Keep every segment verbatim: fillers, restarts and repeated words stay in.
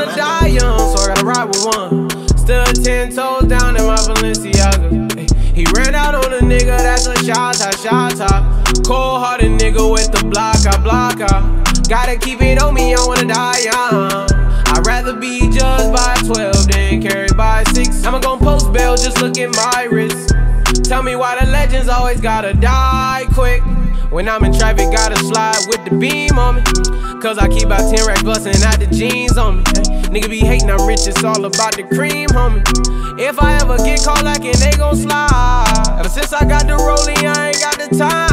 tryna die young, so I gotta ride with one. Stood ten toes down in my Balenciaga. Ay, he ran out on a nigga, that's a shot top, shot top. Cold-hearted nigga with the block, I block out. Gotta keep it on me, I wanna die young. I'd rather be judged by twelve than carried by six. I'ma gon' post bail, just look at my wrist. Tell me why the legends always gotta die quick. When I'm in traffic, gotta slide with the beam on me. Cause I keep out ten racks bustin' out the jeans on me. Nigga be hatin', I'm rich, it's all about the cream, homie. If I ever get caught lacking, they gon' slide. Ever since I got the rollie, I ain't got the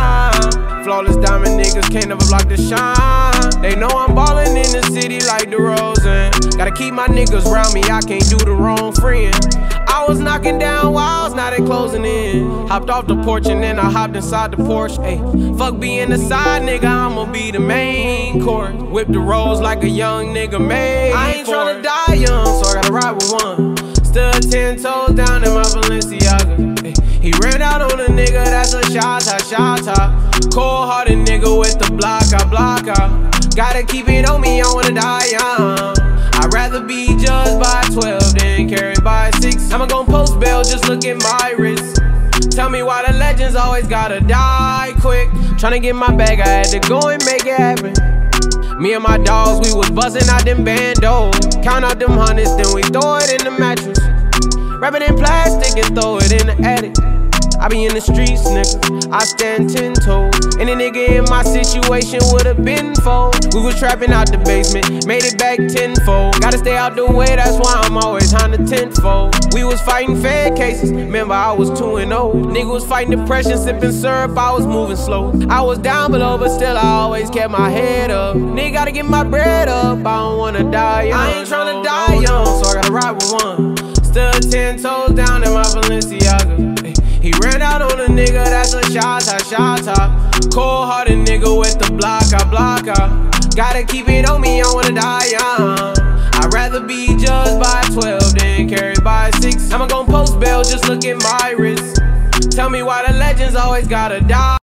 time. Flawless diamond niggas can't never block the shine. They know I'm ballin' in the city like DeRozan. Gotta keep my niggas round me, I can't do the wrong friend. I was knocking down walls, now they closing in. Hopped off the porch and then I hopped inside the Porsche. Ayy, fuck being the side nigga, I'ma be the main course. Whip the rolls like a young nigga made. I ain't tryna die young, so I gotta ride with one. Stood ten toes down in my Balenciaga. Ay, he ran out on a nigga, that's a shot top, shot top. Cold-hearted nigga with the block, I block out. Gotta keep it on me, I wanna die young. I'd rather be judged by twelve than carried by six. I'ma gon' post bail, just look at my wrist. Tell me why the legends always gotta die quick. Tryna get my bag, I had to go and make it happen. Me and my dogs, we was bustin' out them bandos. Count out them hundreds, then we throw it in the mattress. Wrap it in plastic and throw it in the attic. I be in the streets, nigga, I stand ten toes. Any nigga in my situation would've been fold. We was trapping out the basement, made it back tenfold. Gotta stay out the way, that's why I'm always on the tenfold. We was fighting fed cases, remember I was two and oh. Nigga was fighting depression, sipping syrup, I was moving slow. I was down below, but still I always kept my head up. Nigga gotta get my bread up, I don't wanna die young. I ain't tryna die young, so I gotta ride with one. Stood ten toes down in my Balenciaga. Ay, he ran out on a nigga, that's a shot top, shot top. Cold-hearted nigga with the block, I block out. Gotta keep it on me, I wanna die young. I'd rather be judged by twelve than carried by six. I'ma gon' post bail, just look at my wrist. Tell me why the legends always gotta die.